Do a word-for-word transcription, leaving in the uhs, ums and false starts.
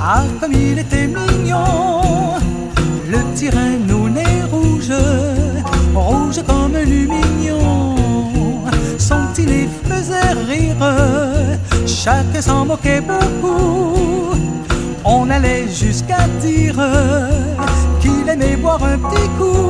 Ah, comme il était mignon, le petit reine au nez rouge, rouge comme lumignon. Son petit nez faisait rire, chacun s'en moquait beaucoup. On allait jusqu'à dire qu'il aimait boire un petit coup.